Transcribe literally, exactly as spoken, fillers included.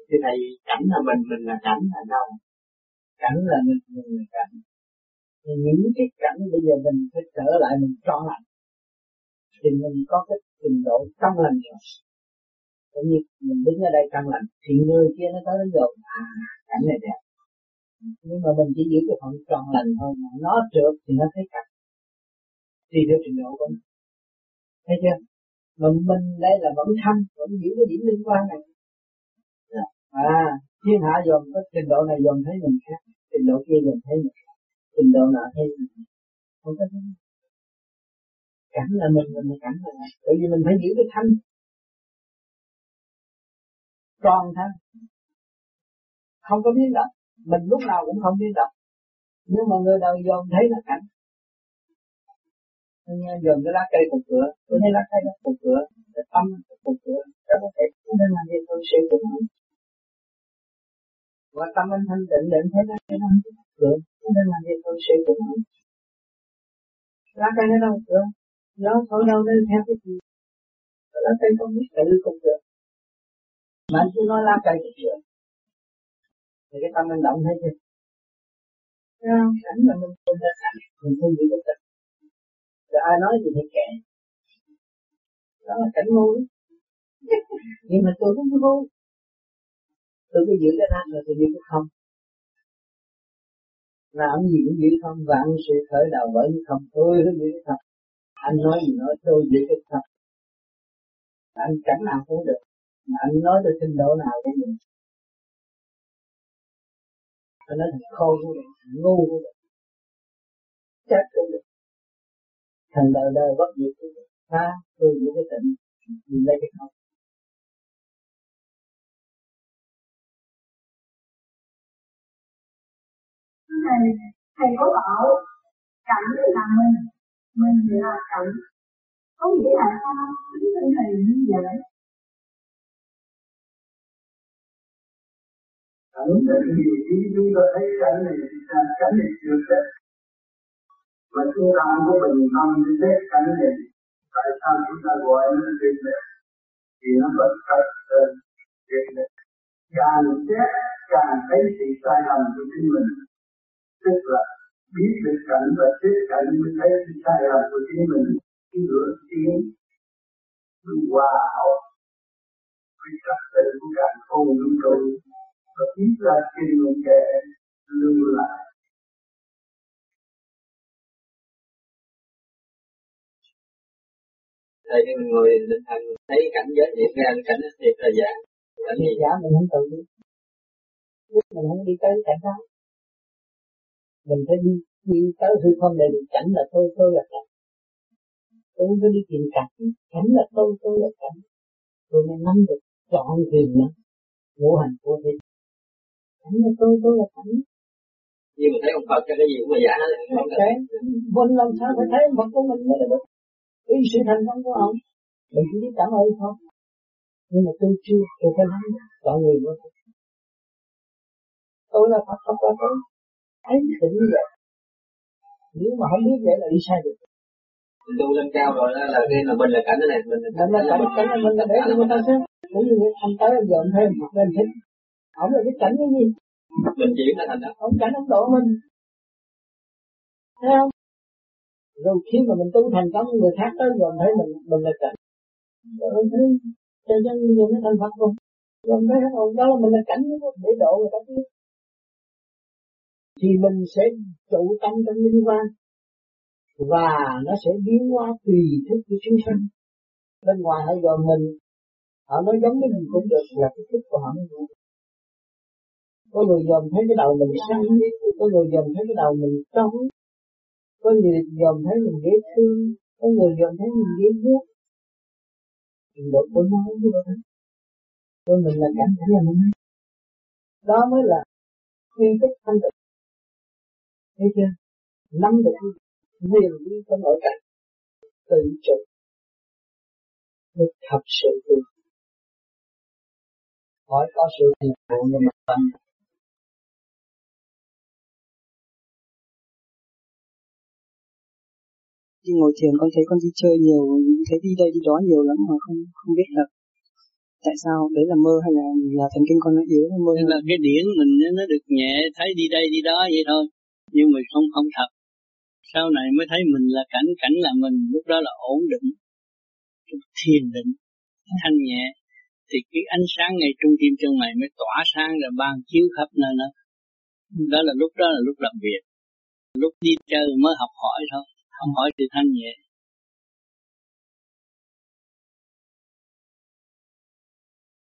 Thì thầy cảnh là mình, mình là cảnh là đâu? Cảnh là mình, mình là cảnh. Thì những cái cảnh bây giờ mình phải trở lại mình trọn lành. Thì mình có cái trình độ trong lành rồi. Cũng như mình đứng ở đây trong lành, thì người kia nó tới nó dồn, à, cảnh này đẹp. Nhưng mà mình chỉ giữ cái phần trọn lành thôi, mà nó trượt thì nó thấy cảnh. Thì theo trình độ của mình. Thấy chưa? Mà mình đây là vẫn thăm, vẫn giữ cái điểm liên quan này. À, thiên hạ dồn có trình độ này dồn thấy mình khác, trình độ kia dồn thấy mình khác, trình độ nào thấy mình khác. Không có thế. Cảnh là mình, mình là cảnh là mình. Bởi vì mình phải giữ cái thanh. Tròn thanh. Không có biến động. Mình lúc nào cũng không biến động. Nhưng mà người đời dồn thấy là cảnh. Dồn cái lá cây cục cửa, tôi thấy lá cây nó cục cửa, cái tâm nó cục cửa, đó có thể không nên làm gì tôi sẽ cũng không. Và tâm anh thanh định định thấy lá cây nó cục cửa, không nên làm gì tôi sẽ cũng không. Lá cây nó đâu cửa, nó thổi đâu nên theo cái gì, lá cây không biết tự cục cửa. Mà anh cứ nói lá cây cục cửa, thì cái tâm anh động thấy chưa? Không, cảnh mà mình không ra cảnh, mình không bị bất tịch. Rồi ai nói gì thì kệ. Đó là cảnh ngu. Nhưng mà tôi không có ngu. Tôi cứ giữ cái năng là tôi giữ cái không. Làm gì cũng giữ không, vạn sự khởi đầu bởi cái không. Tôi cứ giữ cái không. Anh nói gì nói tôi giữ cái không. Anh cảnh nào cũng được. Mà anh nói tới trình độ nào cũng được. Anh nói thật khôn cũng được, ngu cũng được, chắc cũng được. Thành đời đời bất diệt cũng được. Ha, tôi giữ cái tịnh, nhìn lấy cái không. Thầy, thầy có bảo cảnh là mình, mình là cảnh. Có nghĩa là sao? Tính thân thầy như vậy. Cảnh là cái gì? Khi chúng ta thấy cảnh này thì cảnh này chưa chết. Mà chúng ta không có bình tâm để xét cảnh này. Tại sao chúng ta gọi nó là tuyệt đẹp? Vì nó bất cập hơn tuyệt đẹp. Càng xét càng thấy sự sai lầm của chính mình. Tức là biết được cảnh và xét cảnh mới thấy sự sai lầm của chính mình. Cái lửa tiếng mới hòa hợp với trật tự của cả không vũ trụ và biết ra kinh nghiệm kẻ lưu lại. Đây cái người định thành thấy cảnh giới thiệt ra cảnh thiệt là giả. Cảnh thiệt giả mình không tự biết. Lúc mình không đi tới cảnh đó. Mình phải đi, đi tới hư không để được cảnh là tôi, tôi là cảnh. Tôi không có đi tìm cảnh, cảnh là tôi, tôi là cảnh. Tôi mới nắm được trọn thuyền nó, ngũ hành của thế. Cảnh là tôi, tôi là cảnh. Nhưng mà thấy ông Phật cái gì cũng là giả hết. Không thể, mình làm sao phải thấy ông Phật của mình mới là đúng. Ý sự thành công của ông, mình chỉ biết cảm ơn thôi. Nhưng mà tôi chưa, tôi phải nắm chọn người của tôi. Tôi là Phật, Phật là tôi. Thấy định như vậy. Nếu mà không biết vậy là đi sai được. Mình tu lên cao rồi đó là cái là mình là cảnh này, mình là cảnh, mình là cảnh, cảnh là mình là để cho người ta xem. Cũng như anh tới anh dọn thêm một bên thích. Ông là cái cảnh cái gì? Mình chuyển là thành đó. Ông cảnh ông độ mình. Thấy không? Rồi khi mà mình tu thành công người khác tới dọn thấy mình, mình là cảnh. Rồi ông thấy cho cho người nó thành Phật không? Dọn thấy không? Đó là mình là cảnh để độ người ta biết. Thì mình sẽ trụ tâm trong linh quan. Và nó sẽ biến hóa tùy thích của chúng sanh. Bên ngoài họ dòm mình, họ nói giống với mình cũng được, là cái thích của họ. Có người dòm thấy cái đầu mình sáng, có người dòm thấy cái đầu mình trống, có người dòm thấy mình dễ thương, có người dòm thấy mình dễ vuốt. Trình độ của nó như vậy. Cho mình là cảnh cảnh là mình. Đó mới là quy tích thanh tịnh. Thấy chưa? Nắm được quyền đi trong nội cảnh, tự chủ. Mới thật sự tu. Hỏi có sự thiền hạn để mà tâm. Khi ngồi thiền con thấy con đi chơi nhiều, thấy đi đây đi đó nhiều lắm mà không không biết thật. Tại sao? Đấy là mơ hay là là thần kinh con nó yếu mơ? Nên là cái điển mình nó được nhẹ, thấy đi đây đi đó vậy thôi. Nhưng mà không không thật. Sau này mới thấy mình là cảnh, cảnh là mình, lúc đó là ổn định, thiền định, thanh nhẹ. Thì cái ánh sáng ngay trung tim chân mày mới tỏa sáng rồi ban chiếu khắp nơi đó. Đó là lúc đó là lúc làm việc. Lúc đi chơi mới học hỏi thôi, học hỏi sự thanh nhẹ.